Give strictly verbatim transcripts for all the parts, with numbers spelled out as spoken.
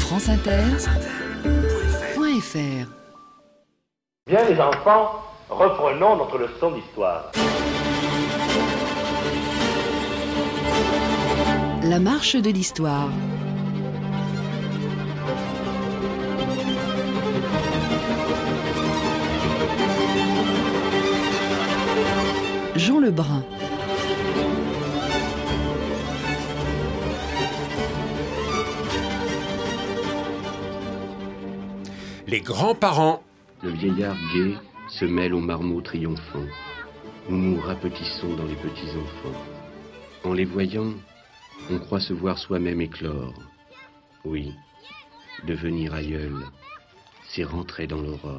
France Inter, point F R. Bien les enfants, reprenons notre leçon d'histoire. La marche de l'histoire. Jean Lebrun. Les grands-parents. Le vieillard gai se mêle aux marmots triomphants. Nous nous rapetissons dans les petits-enfants. En les voyant, on croit se voir soi-même éclore. Oui, devenir aïeul, c'est rentrer dans l'aurore.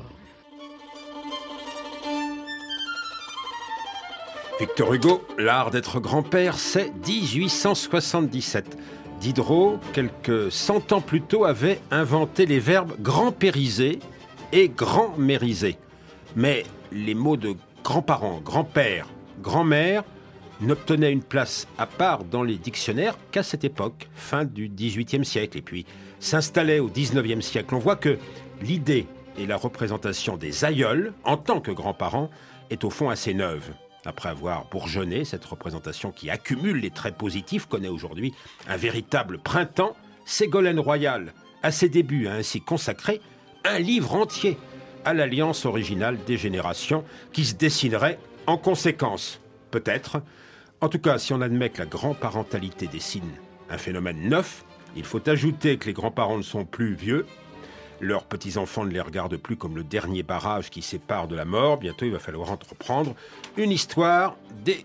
Victor Hugo, L'art d'être grand-père, c'est dix-huit cent soixante-dix-sept. Diderot, quelques cent ans plus tôt, avait inventé les verbes grand-périser et grand-mériser. Mais les mots de grands-parents, grand-père, grand-mère n'obtenaient une place à part dans les dictionnaires qu'à cette époque, fin du dix-huitième siècle, et puis s'installait au dix-neuvième siècle. On voit que l'idée et la représentation des aïeuls, en tant que grands-parents, est au fond assez neuve. Après avoir bourgeonné, cette représentation qui accumule les traits positifs connaît aujourd'hui un véritable printemps. Ségolène Royal, à ses débuts, a ainsi consacré un livre entier à l'alliance originale des générations qui se dessinerait en conséquence. Peut-être. En tout cas, si on admet que la grand-parentalité dessine un phénomène neuf, il faut ajouter que les grands-parents ne sont plus vieux. Leurs petits-enfants ne les regardent plus comme le dernier barrage qui sépare de la mort. Bientôt, il va falloir entreprendre une histoire des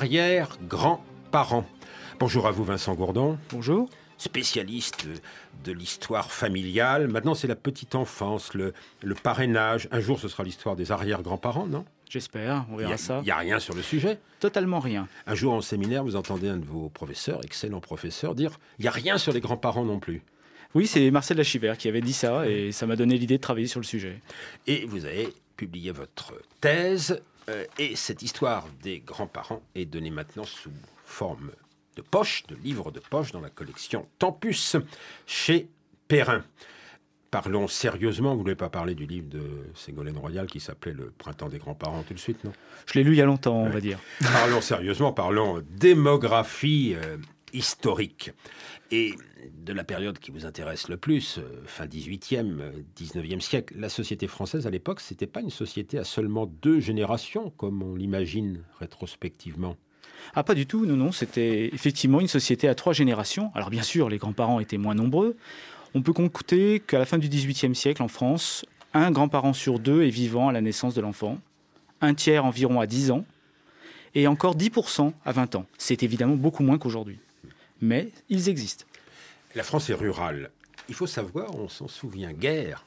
arrière-grands-parents. Bonjour à vous, Vincent Gourdon. Bonjour. Spécialiste de l'histoire familiale. Maintenant, c'est la petite enfance, le, le parrainage. Un jour, ce sera l'histoire des arrière-grands-parents, non ? J'espère, on verra y a, ça. Il n'y a rien sur le sujet. Totalement rien. Un jour, en séminaire, vous entendez un de vos professeurs, excellent professeur, dire « il n'y a rien sur les grands-parents non plus ». Oui, c'est Marcel Lachivert qui avait dit ça et ça m'a donné l'idée de travailler sur le sujet. Et vous avez publié votre thèse euh, et cette histoire des grands-parents est donnée maintenant sous forme de poche, de livre de poche dans la collection Tempus chez Perrin. Parlons sérieusement, vous ne voulez pas parler du livre de Ségolène Royal qui s'appelait Le printemps des grands-parents tout de suite, non ? Je l'ai lu il y a longtemps, ouais. on va dire. Parlons sérieusement, parlons démographie euh, historique. Et de la période qui vous intéresse le plus, euh, fin dix-huitième, dix-neuvième siècle, la société française à l'époque, ce n'était pas une société à seulement deux générations, comme on l'imagine rétrospectivement. Ah, pas du tout, non, non, c'était effectivement une société à trois générations. Alors bien sûr, les grands-parents étaient moins nombreux. On peut compter qu'à la fin du dix-huitième siècle, en France, un grand-parent sur deux est vivant à la naissance de l'enfant, un tiers environ à dix ans, et encore dix pour cent à vingt ans. C'est évidemment beaucoup moins qu'aujourd'hui. Mais ils existent. La France est rurale. Il faut savoir, on s'en souvient guère,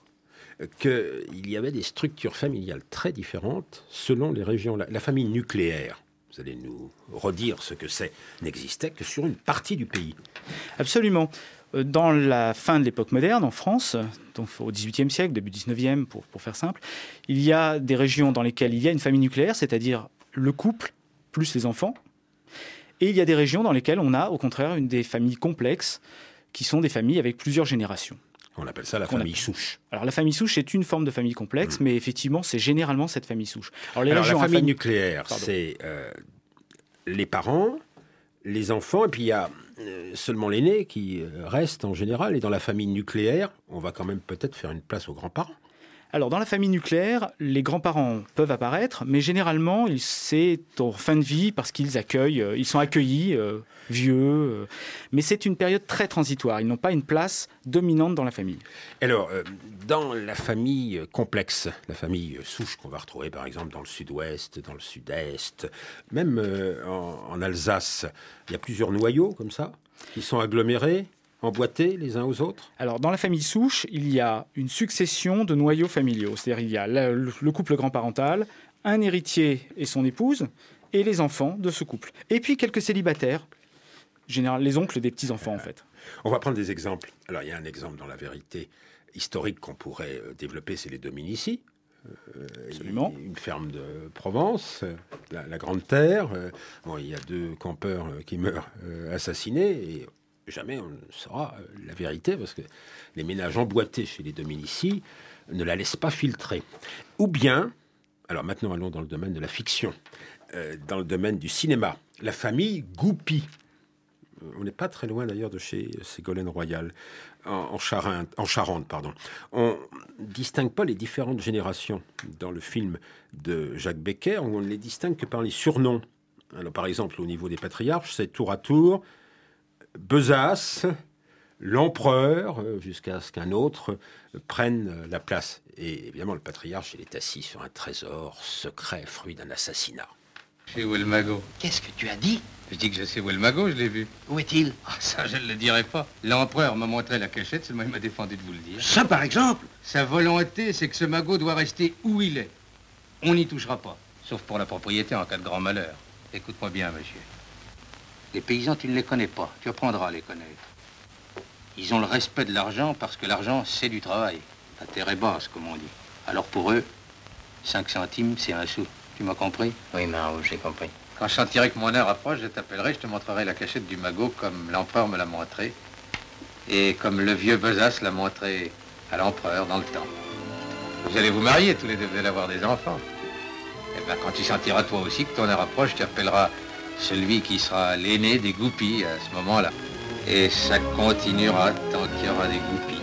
qu'il y avait des structures familiales très différentes selon les régions. La, la famille nucléaire, vous allez nous redire ce que c'est, n'existait que sur une partie du pays. Absolument. Dans la fin de l'époque moderne, en France, donc au dix-huitième siècle, début dix-neuvième, pour, pour faire simple, il y a des régions dans lesquelles il y a une famille nucléaire, c'est-à-dire le couple plus les enfants. Et il y a des régions dans lesquelles on a, au contraire, une des familles complexes, qui sont des familles avec plusieurs générations. On appelle ça la famille appelle... souche. Alors la famille souche est une forme de famille complexe, mmh. mais effectivement, c'est généralement cette famille souche. Alors, les Alors la famille famille... nucléaire, Pardon. c'est euh, les parents, les enfants, et puis il y a euh, seulement l'aîné qui reste en général. Et dans la famille nucléaire, on va quand même peut-être faire une place aux grands-parents. Alors, dans la famille nucléaire, les grands-parents peuvent apparaître, mais généralement, c'est en fin de vie parce qu'ils accueillent, ils sont accueillis, euh, vieux. Euh, mais c'est une période très transitoire. Ils n'ont pas une place dominante dans la famille. Alors, euh, dans la famille complexe, la famille souche qu'on va retrouver par exemple dans le sud-ouest, dans le sud-est, même euh, en, en Alsace, il y a plusieurs noyaux comme ça, qui sont agglomérés, emboîtés les uns aux autres ? Alors, dans la famille souche, il y a une succession de noyaux familiaux. C'est-à-dire, il y a le, le couple grand-parental, un héritier et son épouse, et les enfants de ce couple. Et puis, quelques célibataires, général, les oncles des petits-enfants, en fait. On va prendre des exemples. Alors, il y a un exemple dans la vérité historique qu'on pourrait développer, c'est les Dominici. Euh, Absolument. Une ferme de Provence, la, la Grande Terre. Euh, bon, il y a deux campeurs qui meurent euh, assassinés, et jamais on ne saura la vérité, parce que les ménages emboîtés chez les Dominici ne la laissent pas filtrer. Ou bien, alors maintenant allons dans le domaine de la fiction, euh, dans le domaine du cinéma, la famille Goupy. On n'est pas très loin d'ailleurs de chez Ségolène Royal, en, en, Charente, en Charente. Pardon. On ne distingue pas les différentes générations dans le film de Jacques Becker, on ne les distingue que par les surnoms. Alors, par exemple, au niveau des patriarches, c'est tour à tour Besace, l'empereur, jusqu'à ce qu'un autre prenne la place. Et évidemment, le patriarche, il est assis sur un trésor secret, fruit d'un assassinat. Chez où est le magot? Qu'est-ce que tu as dit? Je dis que je sais où est le magot, je l'ai vu. Où est-il? Ah, ça, je ne le dirai pas. L'empereur m'a montré la cachette, seulement il m'a défendu de vous le dire. Ça, par exemple? Sa volonté, c'est que ce magot doit rester où il est. On n'y touchera pas, sauf pour la propriété en cas de grand malheur. Écoute-moi bien, monsieur. Les paysans, tu ne les connais pas. Tu apprendras à les connaître. Ils ont le respect de l'argent parce que l'argent, c'est du travail. La terre est basse, comme on dit. Alors pour eux, cinq centimes, c'est un sou. Tu m'as compris? Oui, mais oh, j'ai compris. Quand je sentirai que mon heure approche, je t'appellerai, je te montrerai la cachette du magot comme l'empereur me l'a montré. Et comme le vieux Besace l'a montré à l'empereur dans le temps. Vous allez vous marier, tous les deux, vous allez avoir des enfants. Et bien, quand tu sentiras toi aussi que ton heure approche, tu appelleras celui qui sera l'aîné des Goupy à ce moment-là. Et ça continuera tant qu'il y aura des Goupy.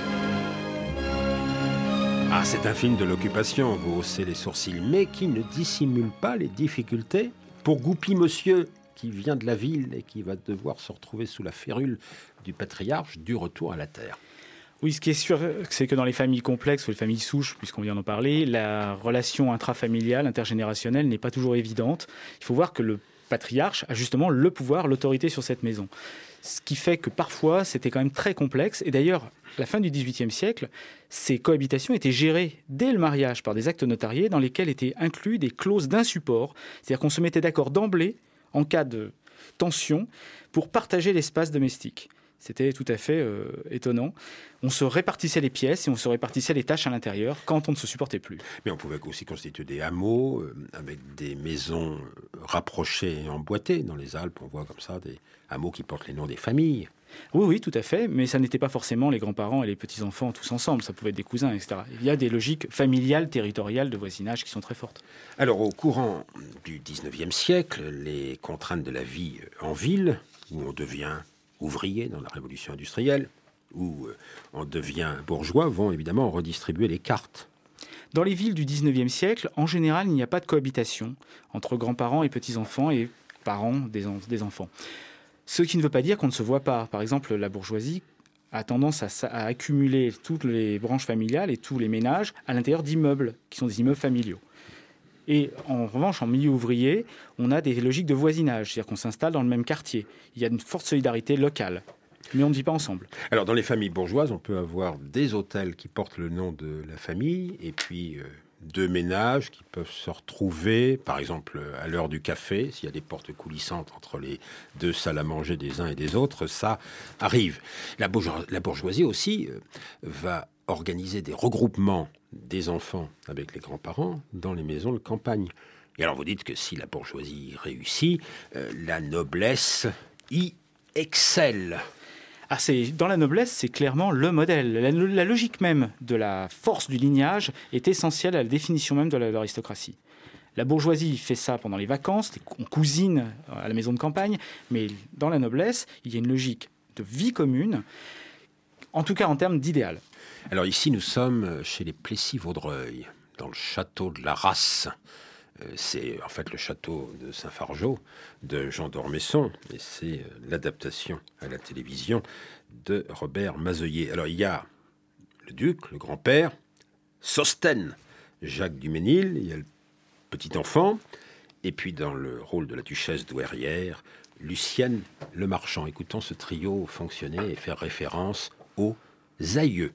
Ah, c'est un film de l'occupation, vous haussez les sourcils, mais qui ne dissimule pas les difficultés pour Goupy monsieur, qui vient de la ville et qui va devoir se retrouver sous la férule du patriarche du retour à la terre. Oui, ce qui est sûr, c'est que dans les familles complexes ou les familles souches, puisqu'on vient d'en parler, la relation intrafamiliale, intergénérationnelle n'est pas toujours évidente. Il faut voir que le patriarche a justement le pouvoir, l'autorité sur cette maison. Ce qui fait que parfois, c'était quand même très complexe. Et d'ailleurs, à la fin du dix-huitième siècle, ces cohabitations étaient gérées dès le mariage par des actes notariés dans lesquels étaient inclus des clauses d'insupport. C'est-à-dire qu'on se mettait d'accord d'emblée, en cas de tension, pour partager l'espace domestique. C'était tout à fait euh, étonnant. On se répartissait les pièces et on se répartissait les tâches à l'intérieur quand on ne se supportait plus. Mais on pouvait aussi constituer des hameaux euh, avec des maisons euh, rapprochées et emboîtées. Dans les Alpes, on voit comme ça des hameaux qui portent les noms des familles. Oui, oui, tout à fait. Mais ça n'était pas forcément les grands-parents et les petits-enfants tous ensemble. Ça pouvait être des cousins, et cetera. Il y a des logiques familiales, territoriales, de voisinage qui sont très fortes. Alors, au courant du dix-neuvième siècle, les contraintes de la vie en ville, où on devient ouvrier dans la révolution industrielle, où on devient bourgeois, vont évidemment redistribuer les cartes. Dans les villes du dix-neuvième siècle, en général, il n'y a pas de cohabitation entre grands-parents et petits-enfants et parents des, en- des enfants. Ce qui ne veut pas dire qu'on ne se voit pas. Par exemple, la bourgeoisie a tendance à, à accumuler toutes les branches familiales et tous les ménages à l'intérieur d'immeubles, qui sont des immeubles familiaux. Et en revanche, en milieu ouvrier, on a des logiques de voisinage, c'est-à-dire qu'on s'installe dans le même quartier. Il y a une forte solidarité locale, mais on ne vit pas ensemble. Alors, dans les familles bourgeoises, on peut avoir des hôtels qui portent le nom de la famille, et puis euh, deux ménages qui peuvent se retrouver, par exemple, à l'heure du café, s'il y a des portes coulissantes entre les deux salles à manger des uns et des autres, ça arrive. La, bourgeoisie, la bourgeoisie aussi euh, va organiser des regroupements des enfants avec les grands-parents dans les maisons de campagne. Et alors vous dites que si la bourgeoisie réussit, euh, la noblesse y excelle. Ah, c'est, dans la noblesse, c'est clairement le modèle. La, la logique même de la force du lignage est essentielle à la définition même de la- de l'aristocratie. La bourgeoisie fait ça pendant les vacances, on cousine à la maison de campagne, mais dans la noblesse, il y a une logique de vie commune, en tout cas en termes d'idéal. Alors ici, nous sommes chez les Plessis-Vaudreuil, dans le château de la Rasse. Euh, C'est en fait le château de Saint-Fargeau de Jean d'Ormesson, et c'est euh, l'adaptation à la télévision de Robert Mazoyer. Alors il y a le duc, le grand-père, Sostène, Jacques Duménil, il y a le petit-enfant, et puis dans le rôle de la duchesse douairière, Lucienne Le Marchand. Écoutons ce trio fonctionner et faire référence aux aïeux.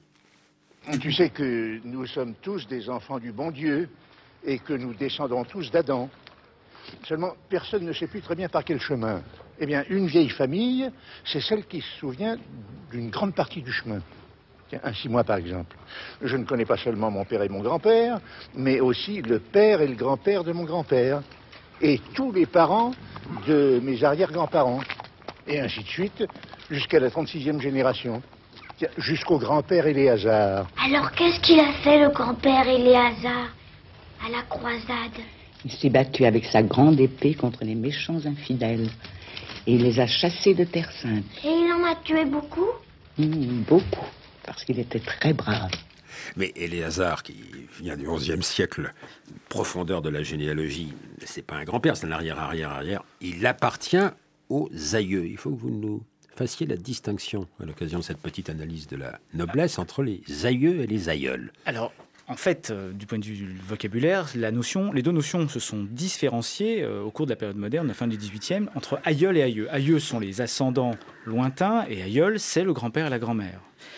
Tu sais que nous sommes tous des enfants du bon Dieu et que nous descendons tous d'Adam. Seulement, personne ne sait plus très bien par quel chemin. Eh bien, une vieille famille, c'est celle qui se souvient d'une grande partie du chemin. Tiens, ainsi moi, par exemple. Je ne connais pas seulement mon père et mon grand-père, mais aussi le père et le grand-père de mon grand-père, et tous les parents de mes arrière-grands-parents, et ainsi de suite, jusqu'à la trente-sixième génération. Tiens, jusqu'au grand-père Éléazar. Alors qu'est-ce qu'il a fait, le grand-père Éléazar, à la croisade? Il s'est battu avec sa grande épée contre les méchants infidèles. Et il les a chassés de Terre Sainte. Et il en a tué beaucoup? Mmh, beaucoup, parce qu'il était très brave. Mais Éléazar, qui vient du onzième siècle, profondeur de la généalogie, c'est pas un grand-père, c'est un arrière-arrière-arrière. Il appartient aux aïeux. Il faut que vous nous fassiez la distinction, à l'occasion de cette petite analyse de la noblesse, entre les aïeux et les aïeuls. Alors, en fait, euh, du point de vue du vocabulaire, la notion, les deux notions se sont différenciées euh, au cours de la période moderne, la fin du dix-huitième, entre aïeul et aïeux. Aïeux sont les ascendants lointains et aïeul, c'est le grand-père et la grand-mère.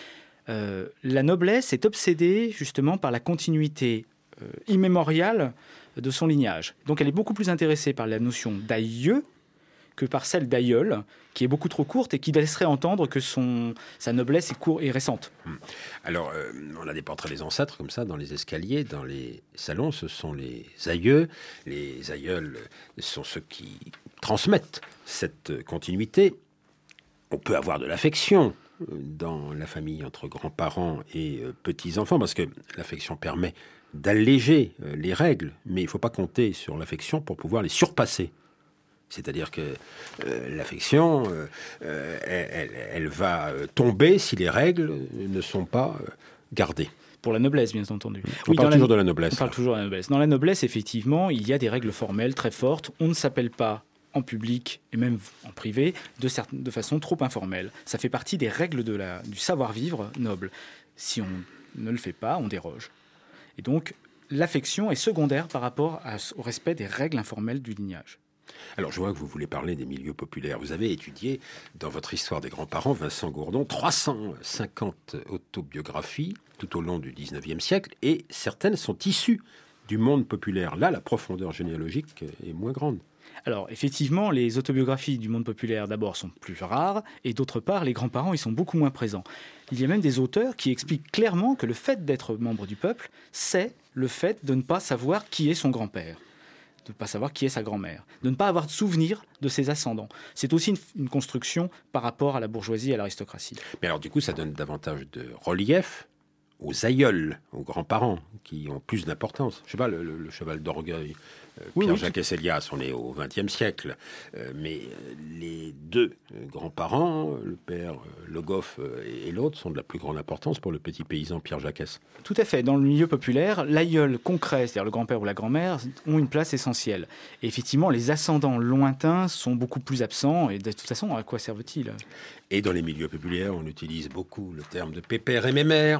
Euh, la noblesse est obsédée justement par la continuité euh, immémoriale de son lignage. Donc elle est beaucoup plus intéressée par la notion d'aïeux que par celle d'aïeul, qui est beaucoup trop courte et qui laisserait entendre que son, sa noblesse est courte et récente. Alors, euh, on a des portraits des ancêtres comme ça, dans les escaliers, dans les salons, ce sont les aïeux. Les aïeuls sont ceux qui transmettent cette continuité. On peut avoir de l'affection dans la famille entre grands-parents et euh, petits-enfants, parce que l'affection permet d'alléger euh, les règles, mais il ne faut pas compter sur l'affection pour pouvoir les surpasser. C'est-à-dire que euh, l'affection, euh, euh, elle, elle va tomber si les règles ne sont pas euh, gardées. Pour la noblesse, bien entendu. On oui, parle dans toujours la, de la noblesse. On parle là. toujours de la noblesse. Dans la noblesse, effectivement, il y a des règles formelles très fortes. On ne s'appelle pas en public et même en privé de, certaines, de façon trop informelle. Ça fait partie des règles de la, du savoir-vivre noble. Si on ne le fait pas, on déroge. Et donc, l'affection est secondaire par rapport à, au respect des règles informelles du lignage. Alors, je vois que vous voulez parler des milieux populaires. Vous avez étudié, dans votre histoire des grands-parents, Vincent Gourdon, trois cent cinquante autobiographies tout au long du dix-neuvième siècle, et certaines sont issues du monde populaire. Là, la profondeur généalogique est moins grande. Alors, effectivement, les autobiographies du monde populaire, d'abord, sont plus rares, et d'autre part, les grands-parents, ils sont beaucoup moins présents. Il y a même des auteurs qui expliquent clairement que le fait d'être membre du peuple, c'est le fait de ne pas savoir qui est son grand-père, de ne pas savoir qui est sa grand-mère, de ne pas avoir de souvenir de ses ascendants. C'est aussi une, une construction par rapport à la bourgeoisie et à l'aristocratie. Mais alors, du coup, ça donne davantage de relief aux aïeuls, aux grands-parents, qui ont plus d'importance. Je ne sais pas, le, le, le cheval d'orgueil, euh, oui, Pierre-Jacques oui. et Célias, on est au vingtième siècle. Euh, mais les deux grands-parents, le père euh, Le Goff euh, et l'autre, sont de la plus grande importance pour le petit paysan Pierre-Jacques. Tout à fait. Dans le milieu populaire, l'aïeul concret, c'est-à-dire le grand-père ou la grand-mère, ont une place essentielle. Et effectivement, les ascendants lointains sont beaucoup plus absents. Et de toute façon, à quoi servent-ils ? Et dans les milieux populaires, on utilise beaucoup le terme de pépère et mémère.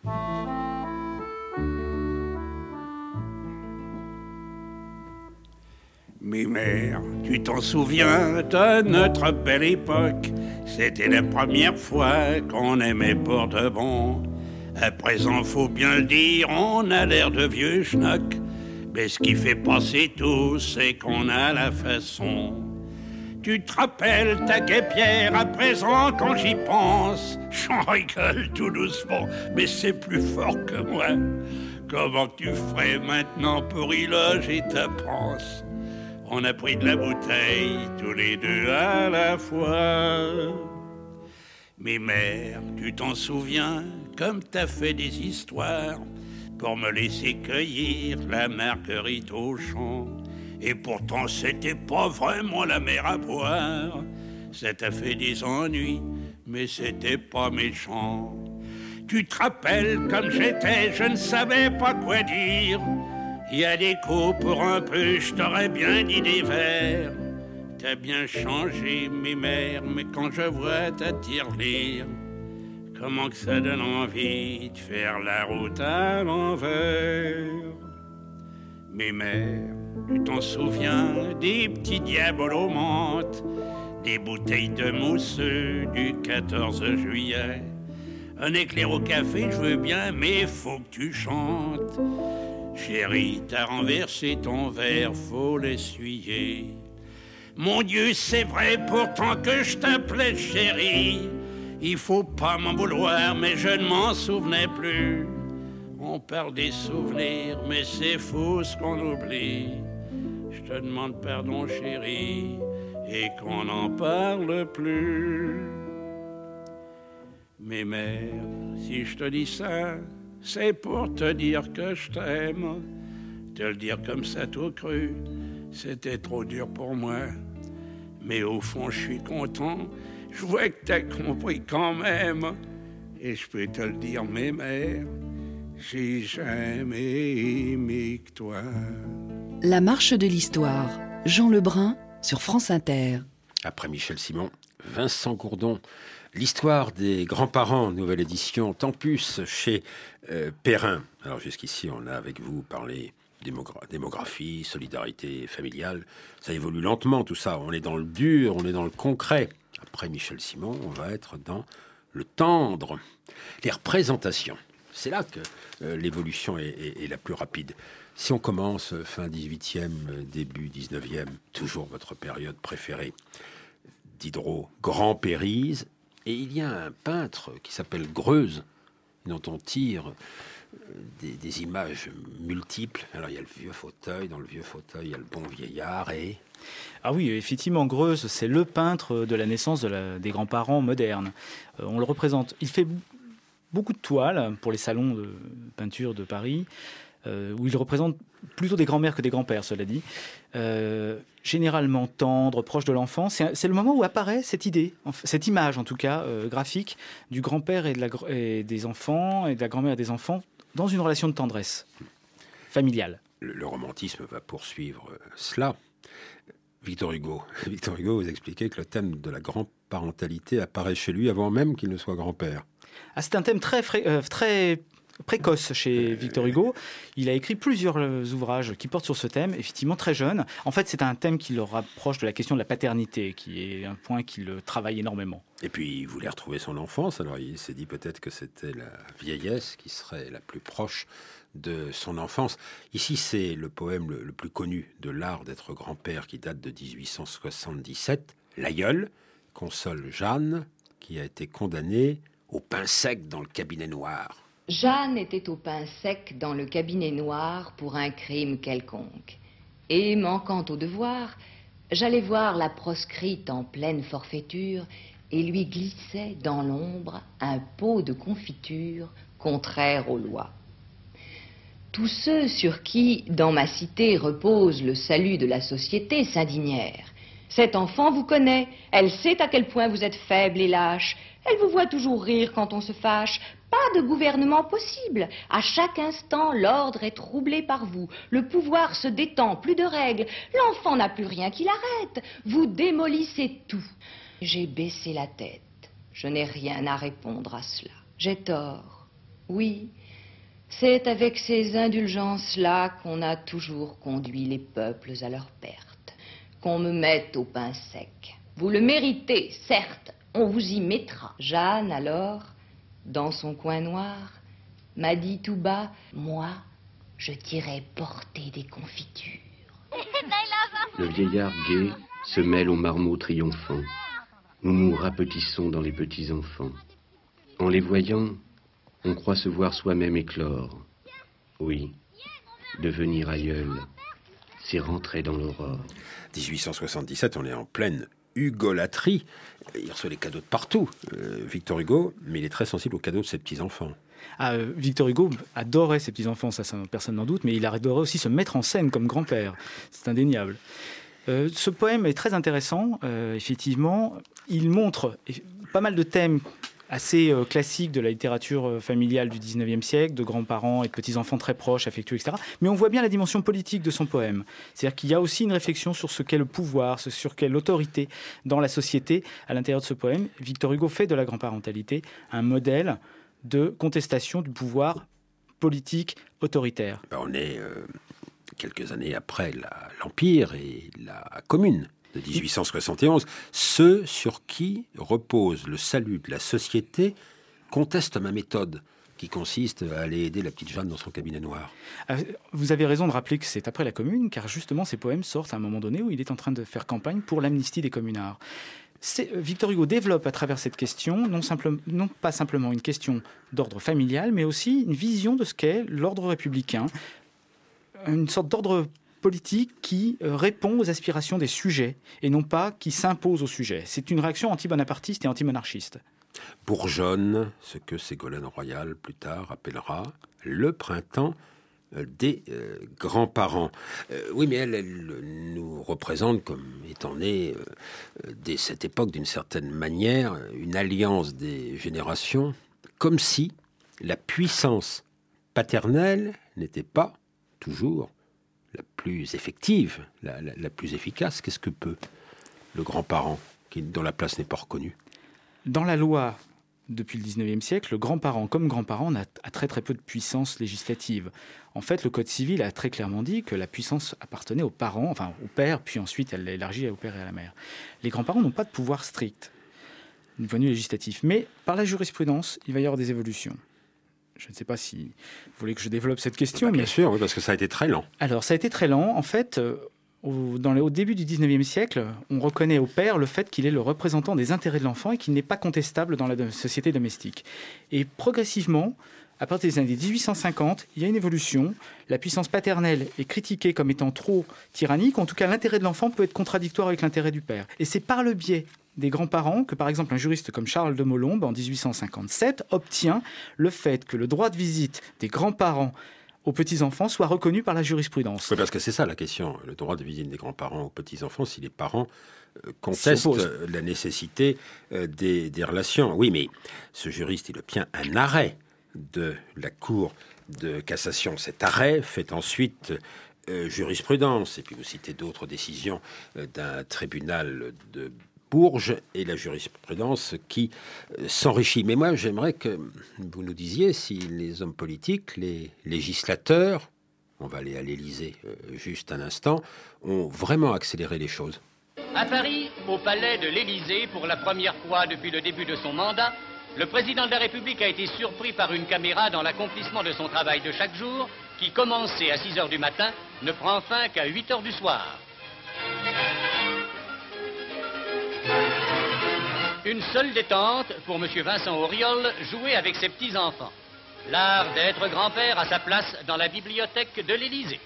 Mémère, tu t'en souviens de notre belle époque? C'était la première fois qu'on aimait pour de bon. À présent, faut bien le dire, on a l'air de vieux schnock. Mais ce qui fait passer tout, c'est qu'on a la façon. Tu te rappelles ta guêpière à présent quand j'y pense? J'en rigole tout doucement, mais c'est plus fort que moi. Comment tu ferais maintenant pour y loger ta panse? On a pris de la bouteille, tous les deux à la fois. Mais mère, tu t'en souviens, comme t'as fait des histoires pour me laisser cueillir la marguerite au champ. Et pourtant, c'était pas vraiment la mer à boire. Ça t'a fait des ennuis, mais c'était pas méchant. Tu te rappelles comme j'étais, je ne savais pas quoi dire. Il y a des coups pour un peu, je t'aurais bien dit des vers. T'as bien changé, mes mères, mais quand je vois ta tirelire, comment que ça donne envie de faire la route à l'envers. Mes mères, tu t'en souviens des petits diaboles aux menthes, des bouteilles de mousseux du quatorze juillet. Un éclair au café, je veux bien, mais faut que tu chantes. Chérie, t'as renversé ton verre, faut l'essuyer. Mon Dieu, c'est vrai pourtant que je t'appelais chérie. Il faut pas m'en vouloir, mais je ne m'en souvenais plus. On parle des souvenirs, mais c'est fou ce qu'on oublie. Je te demande pardon chérie, et qu'on n'en parle plus. Mais mère, si je te dis ça, c'est pour te dire que je t'aime. Te le dire comme ça tout cru, c'était trop dur pour moi. Mais au fond, je suis content. Je vois que t'as compris quand même. Et je peux te le dire, mes mères, j'ai jamais aimé que toi. La marche de l'histoire. Jean Lebrun sur France Inter. Après Michel Simon, Vincent Gourdon. L'histoire des grands-parents, nouvelle édition, Tempus, chez euh, Perrin. Alors jusqu'ici, on a avec vous parlé démogra- démographie, solidarité familiale. Ça évolue lentement, tout ça. On est dans le dur, on est dans le concret. Après Michel Simon, on va être dans le tendre. Les représentations, c'est là que euh, l'évolution est, est, est la plus rapide. Si on commence fin dix-huitième, début dix-neuvième, toujours votre période préférée, Diderot, Grand Périse, et il y a un peintre qui s'appelle Greuze, dont on tire des, des images multiples. Alors il y a le vieux fauteuil, dans le vieux fauteuil il y a le bon vieillard et... Ah oui, effectivement, Greuze, c'est le peintre de la naissance de la, des grands-parents modernes. Euh, on le représente. Il fait beaucoup de toiles pour les salons de peinture de Paris, euh, où il représente plutôt des grands-mères que des grands-pères, cela dit. Euh, généralement tendre, proche de l'enfant. C'est, c'est le moment où apparaît cette idée, cette image en tout cas, euh, graphique, du grand-père et, de la, et des enfants, et de la grand-mère et des enfants, dans une relation de tendresse familiale. Le, le romantisme va poursuivre euh, cela. Victor Hugo. Victor Hugo, vous expliquez que le thème de la grand-parentalité apparaît chez lui avant même qu'il ne soit grand-père. Ah, c'est un thème très, fra- euh, très précoce chez Victor Hugo. Il a écrit plusieurs ouvrages qui portent sur ce thème, effectivement très jeune. En fait, c'est un thème qui le rapproche de la question de la paternité, qui est un point qui le travaille énormément. Et puis, il voulait retrouver son enfance, alors il s'est dit peut-être que c'était la vieillesse qui serait la plus proche de son enfance. Ici, c'est le poème le, le plus connu de l'art d'être grand-père qui date de dix-huit cent soixante-dix-sept, L'Aïeul, console Jeanne, qui a été condamnée au pain sec dans le cabinet noir. Jeanne était au pain sec dans le cabinet noir pour un crime quelconque. Et, manquant au devoir, j'allais voir la proscrite en pleine forfaiture et lui glissais dans l'ombre un pot de confiture contraire aux lois. Tous ceux sur qui, dans ma cité, repose le salut de la société s'indignèrent. Cette enfant vous connaît, elle sait à quel point vous êtes faible et lâche. Elle vous voit toujours rire quand on se fâche. Pas de gouvernement possible. À chaque instant, l'ordre est troublé par vous. Le pouvoir se détend, plus de règles. L'enfant n'a plus rien qui l'arrête. Vous démolissez tout. J'ai baissé la tête. Je n'ai rien à répondre à cela. J'ai tort. Oui, c'est avec ces indulgences-là qu'on a toujours conduit les peuples à leur perte. Qu'on me mette au pain sec. Vous le méritez, certes. On vous y mettra. Jeanne, alors, dans son coin noir, m'a dit tout bas, moi, je t'irai porter des confitures. Le vieillard gai se mêle aux marmots triomphants. Nous nous rapetissons dans les petits enfants. En les voyant, on croit se voir soi-même éclore. Oui, devenir aïeul, c'est rentrer dans l'aurore. dix-huit cent soixante-dix-sept, on est en pleine hugolatrie. Il reçoit les cadeaux de partout, euh, Victor Hugo, mais il est très sensible aux cadeaux de ses petits-enfants. Ah, euh, Victor Hugo adorait ses petits-enfants, ça, ça personne n'en doute, mais il adorait aussi se mettre en scène comme grand-père. C'est indéniable. Euh, ce poème est très intéressant, euh, effectivement. Il montre pas mal de thèmes assez euh, classiques de la littérature euh, familiale du dix-neuvième siècle, de grands-parents et de petits-enfants très proches, affectueux, et cetera. Mais on voit bien la dimension politique de son poème. C'est-à-dire qu'il y a aussi une réflexion sur ce qu'est le pouvoir, sur qu'est l'autorité dans la société. À l'intérieur de ce poème, Victor Hugo fait de la grand-parentalité un modèle de contestation du pouvoir politique autoritaire. Ben on est euh, quelques années après la, l'Empire et la Commune de dix-huit cent soixante et onze. Ceux sur qui repose le salut de la société contestent ma méthode, qui consiste à aller aider la petite Jeanne dans son cabinet noir. Vous avez raison de rappeler que c'est après la Commune, car justement ces poèmes sortent à un moment donné où il est en train de faire campagne pour l'amnistie des communards. C'est, Victor Hugo développe à travers cette question non, simple, non pas simplement une question d'ordre familial, mais aussi une vision de ce qu'est l'ordre républicain, une sorte d'ordre politique qui euh, répond aux aspirations des sujets et non pas qui s'impose aux sujets. C'est une réaction anti-bonapartiste et anti-monarchiste. bourgeonne ce que Ségolène Royal, plus tard, appellera le printemps des euh, grands-parents. Euh, oui, mais elle, elle nous représente comme étant née euh, dès cette époque, d'une certaine manière, une alliance des générations, comme si la puissance paternelle n'était pas toujours la plus effective, la, la, la plus efficace. Qu'est-ce que peut le grand-parent qui, dont la place n'est pas reconnue? Dans la loi, depuis le dix-neuvième siècle, le grand-parent comme grand-parent a, a très très peu de puissance législative. En fait, le Code civil a très clairement dit que la puissance appartenait aux parents, enfin au père, puis ensuite elle l'a élargie au père et à la mère. Les grands-parents n'ont pas de pouvoir strict, du point de vue législatif. Mais par la jurisprudence, il va y avoir des évolutions. Je ne sais pas si vous voulez que je développe cette question. Bah, bien mais... sûr, oui, parce que ça a été très lent. Alors, ça a été très lent. En fait, euh, au, dans les, au début du dix-neuvième siècle, on reconnaît au père le fait qu'il est le représentant des intérêts de l'enfant et qu'il n'est pas contestable dans la de, société domestique. Et progressivement, à partir des années dix-huit cent cinquante, il y a une évolution. La puissance paternelle est critiquée comme étant trop tyrannique. En tout cas, l'intérêt de l'enfant peut être contradictoire avec l'intérêt du père. Et c'est par le biais des grands-parents que, par exemple, un juriste comme Charles de Molombe, en dix-huit cent cinquante-sept, obtient le fait que le droit de visite des grands-parents aux petits-enfants soit reconnu par la jurisprudence. Oui, parce que c'est ça la question. Le droit de visite des grands-parents aux petits-enfants, si les parents euh, contestent euh, la nécessité euh, des, des relations. Oui, mais ce juriste, il obtient un arrêt de la Cour de cassation. Cet arrêt fait ensuite euh, jurisprudence. Et puis vous citez d'autres décisions euh, d'un tribunal de Bourges et la jurisprudence qui euh, s'enrichit. Mais moi, j'aimerais que vous nous disiez si les hommes politiques, les législateurs, on va aller à l'Élysée euh, juste un instant, ont vraiment accéléré les choses. À Paris, au palais de l'Élysée, pour la première fois depuis le début de son mandat, le président de la République a été surpris par une caméra dans l'accomplissement de son travail de chaque jour, qui, commençait à six heures du matin, ne prend fin qu'à huit heures du soir. Une seule détente pour M. Vincent Auriol, jouer avec ses petits-enfants. L'art d'être grand-père a sa place dans la bibliothèque de l'Élysée.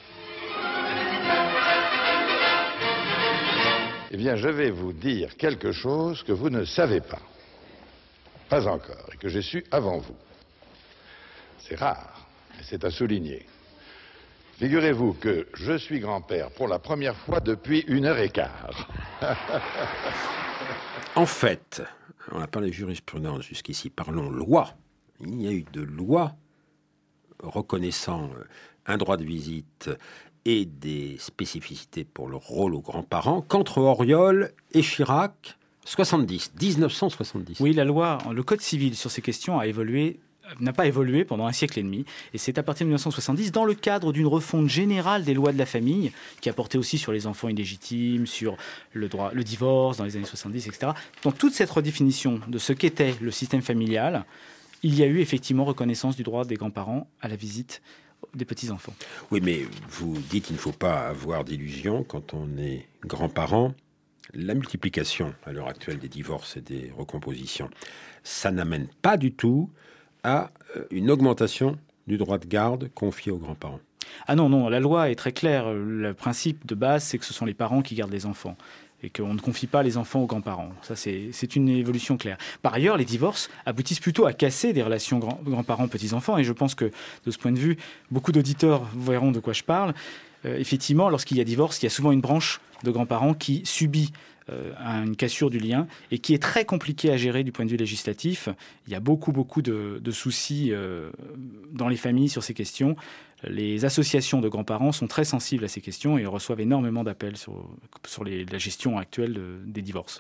Eh bien, je vais vous dire quelque chose que vous ne savez pas. Pas encore, et que j'ai su avant vous. C'est rare, mais c'est à souligner. Figurez-vous que je suis grand-père pour la première fois depuis une heure et quart. En fait, on a parlé de jurisprudence jusqu'ici, parlons loi. Il y a eu de loi reconnaissant un droit de visite et des spécificités pour le rôle aux grands-parents qu'entre Auriol et Chirac, soixante-dix, dix-neuf cent soixante-dix. Oui, la loi, le Code civil sur ces questions a évolué, n'a pas évolué pendant un siècle et demi. Et c'est à partir de dix-neuf cent soixante-dix, dans le cadre d'une refonte générale des lois de la famille, qui a porté aussi sur les enfants illégitimes, sur le, droit, le divorce dans les années soixante-dix, et cetera. Dans toute cette redéfinition de ce qu'était le système familial, il y a eu effectivement reconnaissance du droit des grands-parents à la visite des petits-enfants. Oui, mais vous dites qu'il ne faut pas avoir d'illusions quand on est grand-parent. La multiplication à l'heure actuelle des divorces et des recompositions, ça n'amène pas du tout à une augmentation du droit de garde confié aux grands-parents. Ah non, non, la loi est très claire. Le principe de base, c'est que ce sont les parents qui gardent les enfants et qu'on ne confie pas les enfants aux grands-parents. Ça, c'est, c'est une évolution claire. Par ailleurs, les divorces aboutissent plutôt à casser des relations grand- grands-parents-petits-enfants et je pense que, de ce point de vue, beaucoup d'auditeurs verront de quoi je parle. Euh, effectivement, lorsqu'il y a divorce, il y a souvent une branche de grands-parents qui subit euh, une cassure du lien et qui est très compliquée à gérer du point de vue législatif. Il y a beaucoup, beaucoup de, de soucis euh, dans les familles sur ces questions. Les associations de grands-parents sont très sensibles à ces questions et reçoivent énormément d'appels sur, sur les, la gestion actuelle de, des divorces.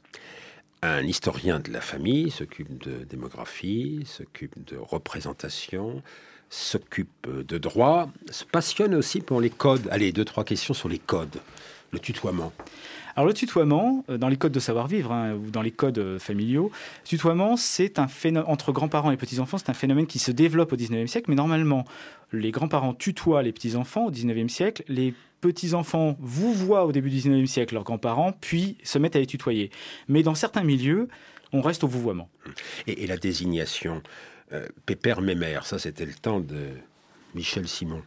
Un historien de la famille s'occupe de démographie, s'occupe de représentation, s'occupe de droit, se passionne aussi pour les codes. Allez, deux, trois questions sur les codes. Le tutoiement. Alors le tutoiement, dans les codes de savoir-vivre hein, ou dans les codes familiaux, le tutoiement, c'est un phénomène, entre grands-parents et petits-enfants, c'est un phénomène qui se développe au dix-neuvième siècle, mais normalement, les grands-parents tutoient les petits-enfants au dix-neuvième siècle, les petits-enfants vous voient au début du dix-neuvième siècle leurs grands-parents, puis se mettent à les tutoyer. Mais dans certains milieux, on reste au vouvoiement. Et, et la désignation, euh, pépère mémère, ça c'était le temps de Michel Simon.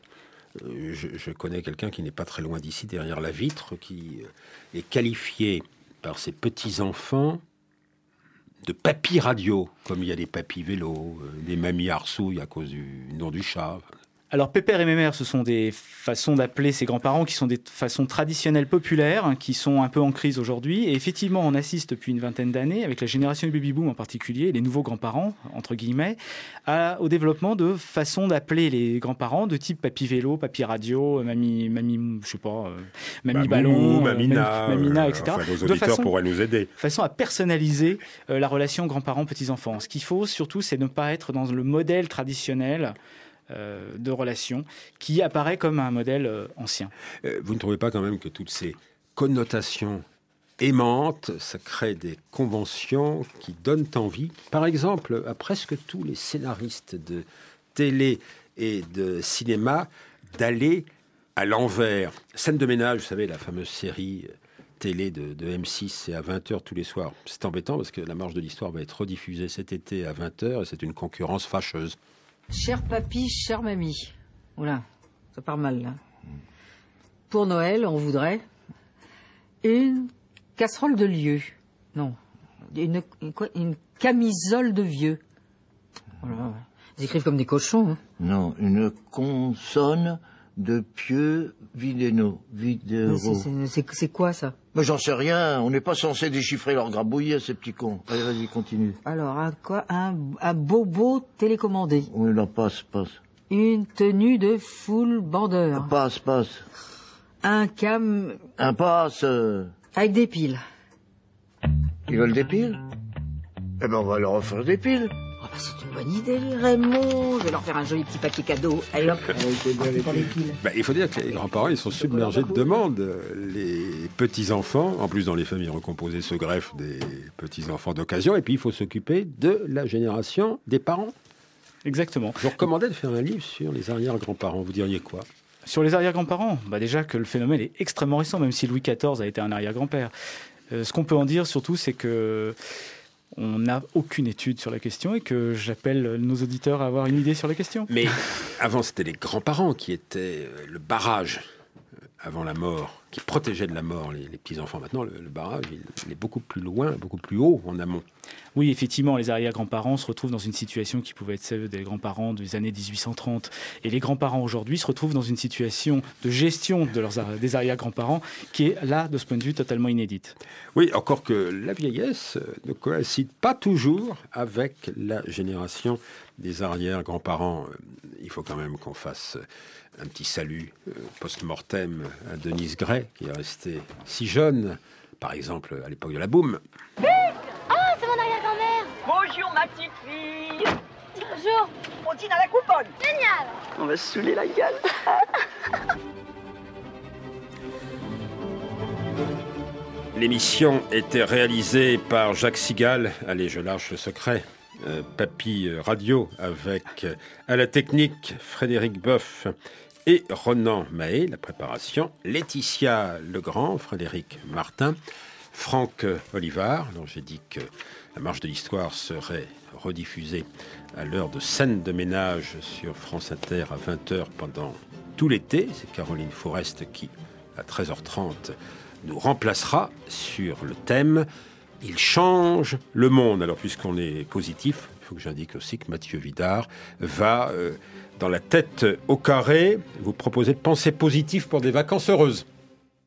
Je, je connais quelqu'un qui n'est pas très loin d'ici, derrière la vitre, qui est qualifié par ses petits-enfants de papy radio, comme il y a des papy vélos, euh, des mamies arsouilles à cause du nom du chat. Alors, pépère et mémère, ce sont des façons d'appeler ses grands-parents qui sont des façons traditionnelles populaires, hein, qui sont un peu en crise aujourd'hui. Et effectivement, on assiste depuis une vingtaine d'années, avec la génération du baby-boom en particulier, les nouveaux grands-parents, entre guillemets, à, au développement de façons d'appeler les grands-parents de type papy vélo, papy radio, mamie, mamie je sais pas, euh, mamie Mamou, ballon, mamina, euh, mamina, euh, et cetera. Enfin, nos auditeurs de façon, pourraient nous aider. De façon à personnaliser euh, la relation grands-parents-petits-enfants. Ce qu'il faut surtout, c'est ne pas être dans le modèle traditionnel Euh, de relations qui apparaît comme un modèle euh, ancien. Euh, vous ne trouvez pas quand même que toutes ces connotations aimantes, ça crée des conventions qui donnent envie, par exemple, à presque tous les scénaristes de télé et de cinéma, d'aller à l'envers. Scène de ménage, vous savez, la fameuse série télé de, de M six, c'est à vingt heures tous les soirs. C'est embêtant parce que La Marche de l'Histoire va être rediffusée cet été à vingt heures et c'est une concurrence fâcheuse. Cher papy, chère mamie. Oula, ça part mal, là. Pour Noël, on voudrait une casserole de lieu. Non, une, une, quoi, une camisole de vieux. Voilà. Ils écrivent comme des cochons. Hein. Non, une consonne de pieux vidéno. C'est quoi, ça? Mais j'en sais rien, on n'est pas censé déchiffrer leur grabouillis, ces petits cons. Allez, vas-y, continue. Alors, un quoi? Un, un bobo télécommandé. Oui, là, passe, passe. Une tenue de full bandeur. Passe, passe. Un cam... Un passe. Euh... Avec des piles. Ils veulent des piles? Eh ben, on va leur offrir des piles. Oh, bah, c'est une bonne idée, Raymond. Je vais leur faire un joli petit papier cadeau. Allez, hop, pour les piles. Bah, il faut dire que les grands-parents, ils sont submergés de demandes. Les petits-enfants, en plus dans les familles recomposées, se greffent des petits-enfants d'occasion. Et puis, il faut s'occuper de la génération des parents. Exactement. Je vous recommandais de faire un livre sur les arrière-grands-parents. Vous diriez quoi? Sur les arrière-grands-parents, bah déjà que le phénomène est extrêmement récent, même si Louis quatorze a été un arrière-grand-père. Euh, ce qu'on peut en dire surtout, c'est que on n'a aucune étude sur la question et que j'appelle nos auditeurs à avoir une idée sur la question. Mais avant, c'était les grands-parents qui étaient le barrage avant la mort, qui protégeaient de la mort les, les petits-enfants. Maintenant, le, le barrage, il, il est beaucoup plus loin, beaucoup plus haut en amont. Oui, effectivement, les arrière-grands-parents se retrouvent dans une situation qui pouvait être celle des grands-parents des années dix-huit cent trente. Et les grands-parents aujourd'hui se retrouvent dans une situation de gestion de leurs, des arrière-grands-parents qui est là, de ce point de vue, totalement inédite. Oui, encore que la vieillesse ne coïncide pas toujours avec la génération des arrière-grands-parents. Il faut quand même qu'on fasse un petit salut post-mortem à Denise Gray, qui est restée si jeune, par exemple à l'époque de la boum. Ah, c'est mon arrière-grand-mère. Bonjour ma petite fille. Bonjour. On dîne à la couponne. Génial. On va se saouler la gueule. L'émission était réalisée par Jacques Sigal. Allez, je lâche le secret. Euh, Papy Radio avec euh, à la technique Frédéric Boeuf et Ronan Mahé, la préparation, Laetitia Legrand, Frédéric Martin, Franck Olivard, dont j'ai dit que La Marche de l'Histoire serait rediffusée à l'heure de Scène de ménage sur France Inter à vingt heures pendant tout l'été. C'est Caroline Forest qui, à treize heures trente, nous remplacera sur le thème « Il change le monde ». Alors, puisqu'on est positif, il faut que j'indique aussi que Mathieu Vidard va, euh, dans la tête au carré, vous proposer de penser positif pour des vacances heureuses.